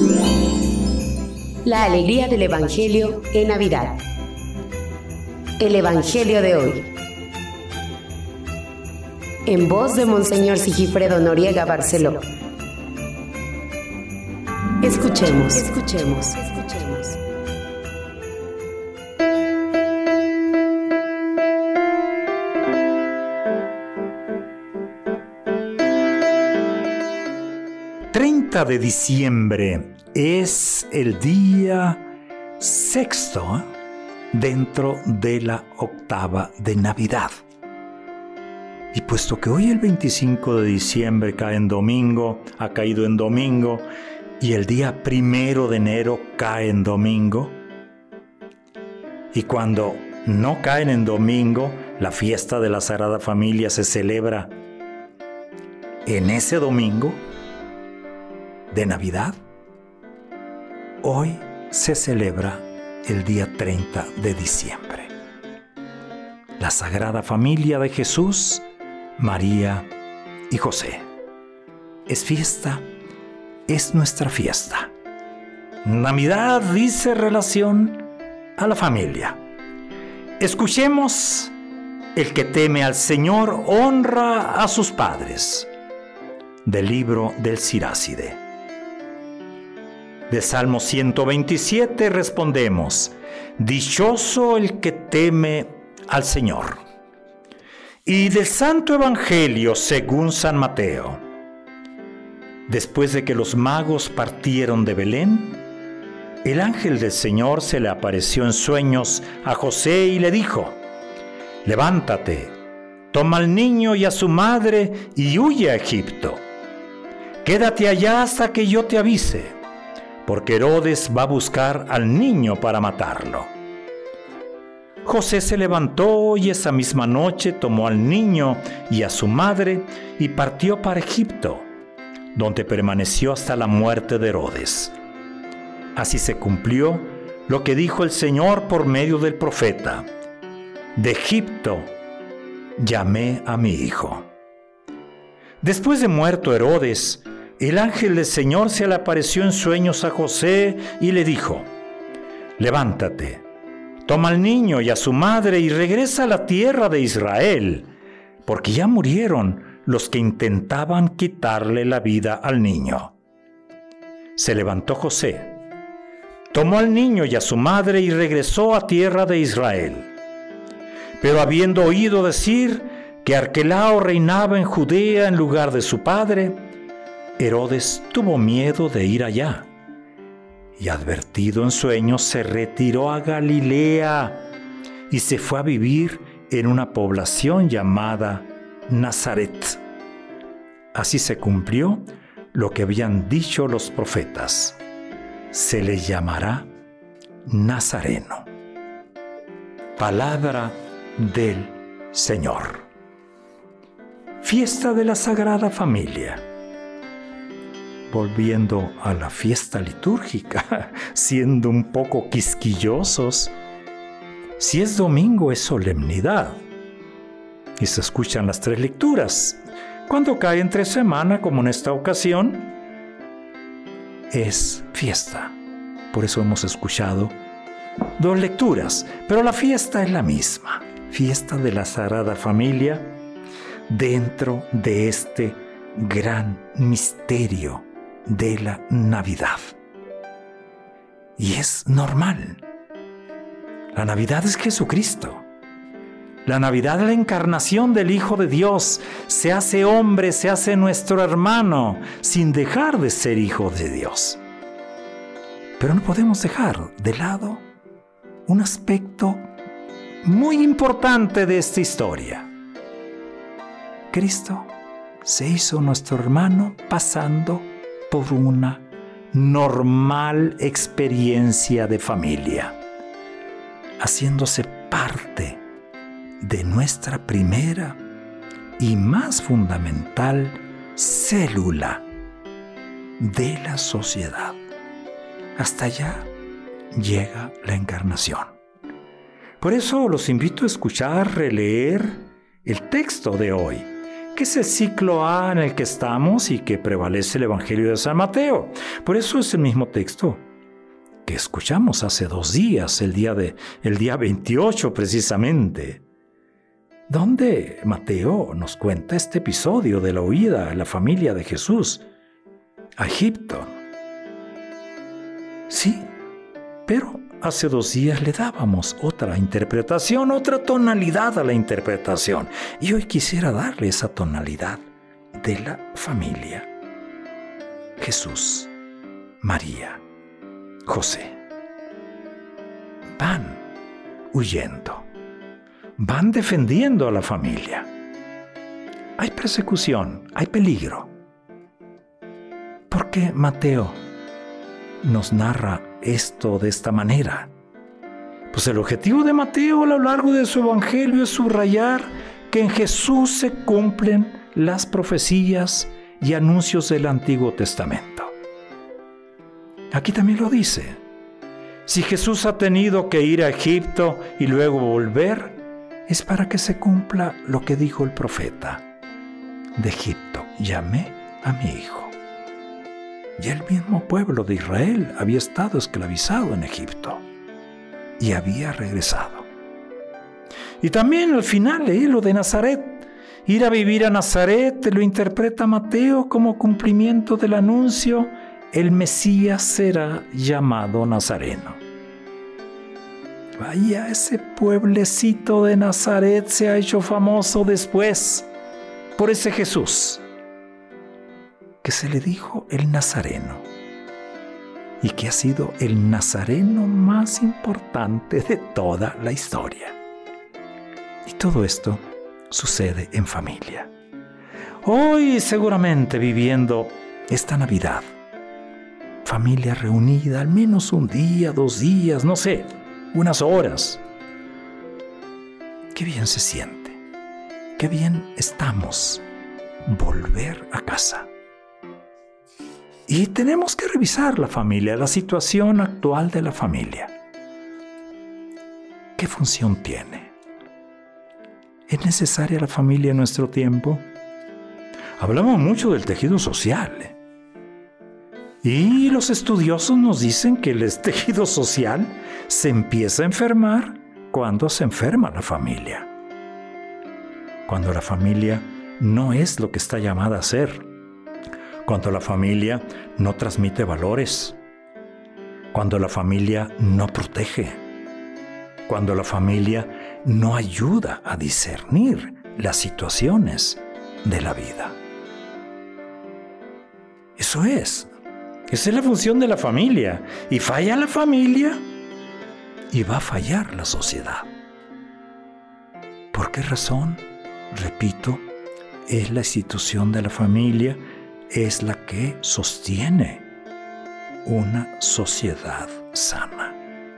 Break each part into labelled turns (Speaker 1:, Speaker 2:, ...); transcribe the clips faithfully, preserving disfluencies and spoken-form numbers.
Speaker 1: La alegría del Evangelio en Navidad. El Evangelio de hoy. En voz de Monseñor Sigifredo Noriega Barceló. Escuchemos, escuchemos, escuchemos.
Speaker 2: treinta de diciembre es el día sexto dentro de la octava de Navidad. Y puesto que hoy el veinticinco de diciembre cae en domingo, ha caído en domingo, y el día primero de enero cae en domingo, y cuando no caen en domingo, la fiesta de la Sagrada Familia se celebra en ese domingo de Navidad, hoy se celebra el día treinta de diciembre. La Sagrada Familia de Jesús, María y José. Es fiesta, es nuestra fiesta. Navidad dice relación a la familia. Escuchemos: el que teme al Señor honra a sus padres. Del libro del Siráside. De Salmo ciento veintisiete respondemos: dichoso el que teme al Señor. Y del Santo Evangelio según San Mateo. Después de que los magos partieron de Belén, el ángel del Señor se le apareció en sueños a José y le dijo: levántate, toma al niño y a su madre y huye a Egipto. Quédate allá hasta que yo te avise, porque Herodes va a buscar al niño para matarlo. José se levantó y esa misma noche tomó al niño y a su madre y partió para Egipto, donde permaneció hasta la muerte de Herodes. Así se cumplió lo que dijo el Señor por medio del profeta: de Egipto llamé a mi hijo. Después de muerto Herodes, el ángel del Señor se le apareció en sueños a José y le dijo: levántate, toma al niño y a su madre y regresa a la tierra de Israel, porque ya murieron los que intentaban quitarle la vida al niño. Se levantó José, tomó al niño y a su madre y regresó a tierra de Israel. Pero habiendo oído decir que Arquelao reinaba en Judea en lugar de su padre, Herodes tuvo miedo de ir allá, y advertido en sueños se retiró a Galilea y se fue a vivir en una población llamada Nazaret. Así se cumplió lo que habían dicho los profetas: se le llamará Nazareno. Palabra del Señor. Fiesta de la Sagrada Familia. Volviendo a la fiesta litúrgica, siendo un poco quisquillosos, si es domingo es solemnidad y se escuchan las tres lecturas. Cuando cae entre semana, como en esta ocasión, es fiesta. Por eso hemos escuchado dos lecturas, pero la fiesta es la misma. Fiesta de la Sagrada Familia dentro de este gran misterio de la Navidad. Y es normal. La Navidad es Jesucristo. La Navidad es la encarnación del Hijo de Dios. Se hace hombre, se hace nuestro hermano, sin dejar de ser hijo de Dios. Pero no podemos dejar de lado un aspecto muy importante de esta historia. Cristo se hizo nuestro hermano pasando por una normal experiencia de familia, haciéndose parte de nuestra primera y más fundamental célula de la sociedad. Hasta allá llega la encarnación. Por eso los invito a escuchar, releer el texto de hoy, que es el ciclo A en el que estamos y que prevalece el Evangelio de San Mateo. Por eso es el mismo texto que escuchamos hace dos días, el día, de, el día veintiocho precisamente, donde Mateo nos cuenta este episodio de la huida de la familia de Jesús a Egipto. Sí, pero hace dos días le dábamos otra interpretación, otra tonalidad a la interpretación. Y hoy quisiera darle esa tonalidad de la familia. Jesús, María, José. Van huyendo. Van defendiendo a la familia. Hay persecución, hay peligro. ¿Por qué Mateo nos narra esto de esta manera? Pues el objetivo de Mateo a lo largo de su evangelio es subrayar que en Jesús se cumplen las profecías y anuncios del Antiguo Testamento. Aquí también lo dice. Si Jesús ha tenido que ir a Egipto y luego volver, es para que se cumpla lo que dijo el profeta. De Egipto llamé a mi hijo. Y el mismo pueblo de Israel había estado esclavizado en Egipto y había regresado. Y también al final leí lo de Nazaret. Ir a vivir a Nazaret lo interpreta Mateo como cumplimiento del anuncio: el Mesías será llamado Nazareno. Vaya, ese pueblecito de Nazaret se ha hecho famoso después por ese Jesús que se le dijo el Nazareno y que ha sido el Nazareno más importante de toda la historia. Y todo esto sucede en familia. Hoy seguramente viviendo esta Navidad, familia reunida al menos un día, dos días, no sé, unas horas. Qué bien se siente, qué bien estamos volver a casa. Y tenemos que revisar la familia, la situación actual de la familia. ¿Qué función tiene? ¿Es necesaria la familia en nuestro tiempo? Hablamos mucho del tejido social, ¿eh? Y los estudiosos nos dicen que el tejido social se empieza a enfermar cuando se enferma la familia. Cuando la familia no es lo que está llamada a ser. Cuando la familia no transmite valores. Cuando la familia no protege. Cuando la familia no ayuda a discernir las situaciones de la vida. Eso es. Esa es la función de la familia. Y falla la familia y va a fallar la sociedad. ¿Por qué razón? Repito, es la institución de la familia, es la que sostiene una sociedad sana.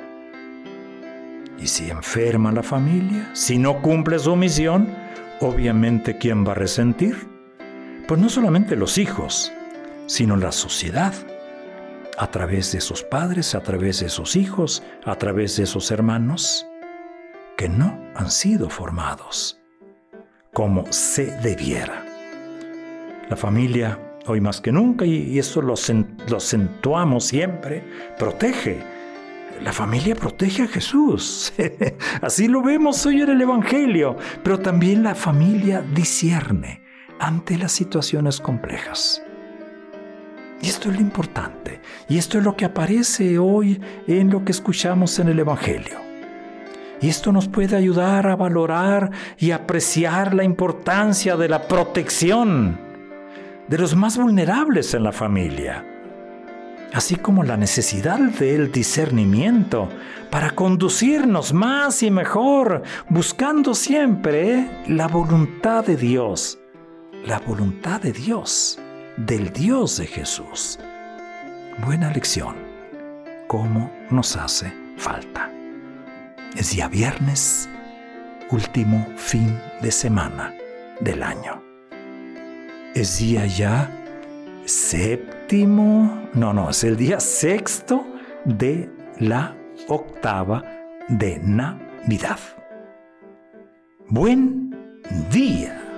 Speaker 2: Y si enferma la familia, si no cumple su misión, obviamente ¿quién va a resentir? Pues no solamente los hijos, sino la sociedad. A través de esos padres, a través de esos hijos, a través de esos hermanos que no han sido formados como se debiera. La familia, hoy más que nunca, y esto lo, lo acentuamos siempre, protege. La familia protege a Jesús. Así lo vemos hoy en el Evangelio. Pero también la familia discierne ante las situaciones complejas. Y esto es lo importante. Y esto es lo que aparece hoy en lo que escuchamos en el Evangelio. Y esto nos puede ayudar a valorar y apreciar la importancia de la protección de los más vulnerables en la familia, así como la necesidad del discernimiento para conducirnos más y mejor, buscando siempre la voluntad de Dios, la voluntad de Dios, del Dios de Jesús. Buena lección, cómo nos hace falta. Es día viernes, último fin de semana del año. Es día ya séptimo, no, no, es el día sexto de la octava de Navidad. Buen día.